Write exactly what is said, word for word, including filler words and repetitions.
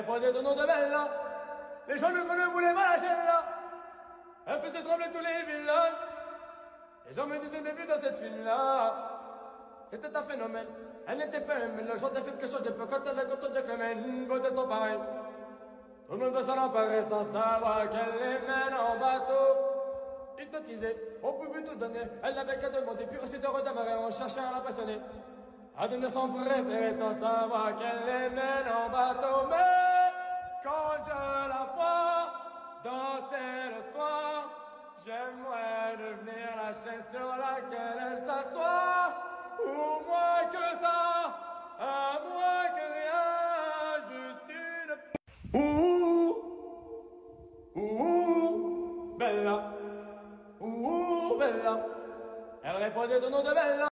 Répondez au nom de Bella. Les gens ne voulaient pas lâcher là. Elle faisait trembler tous les villages. Les gens me disaient, mais vu dans cette fille-là, c'était un phénomène. Elle n'était pas aimée. Le genre de film que changeait peu quand elle a contre Jack Lemon. Beauté sans pareil. Tout le monde veut s'en emparer sans savoir qu'elle les mène en bateau. Hypnotisée, on pouvait tout donner. Elle n'avait qu'à demander, puis aussitôt redémarrer en cherchant à la passionner. À devenir son préféré sans savoir qu'elle les mène en bateau. Mais quand je la vois danser le soir, j'aimerais devenir la chaise sur laquelle elle s'assoit. Ou moins que ça, à moins que rien, juste une... Ouh, ouh, Bella, ouh, Bella. Elle répondait au nom de Bella.